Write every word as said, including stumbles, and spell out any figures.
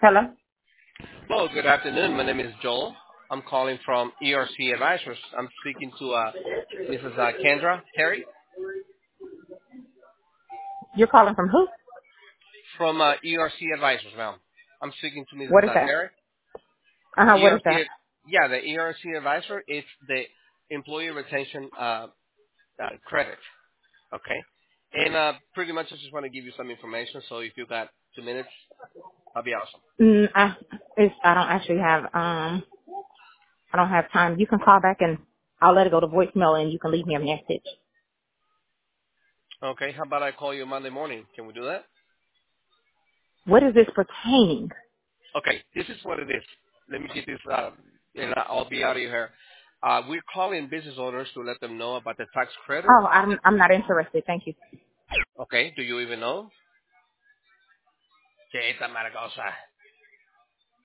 Hello? Hello, good afternoon. My name is Joel. I'm calling from E R C Advisors. I'm speaking to uh, Missus Uh, Kendra Terry You're calling from who? from uh, E R C Advisors, ma'am. I'm speaking to Missus What is Uh, that? Terry. Uh-huh, what is E R C, that? yeah, the E R C Advisor is the employee retention uh, uh, credit, okay? And uh, pretty much I just want to give you some information, so if you got two minutes, that'll be awesome. Mm, I, it's, I don't actually have, um, I don't have time. You can call back and I'll let it go to voicemail and you can leave me a message. Okay, how about I call you Monday morning? Can we do that? What is this pertaining? Okay, this is what it is. Let me get this, uh, and I'll be out of here. Uh, we're calling business owners to let them know about the tax credit. Oh, I'm, I'm not interested. Thank you. Okay, do you even know? Que esta maragosa.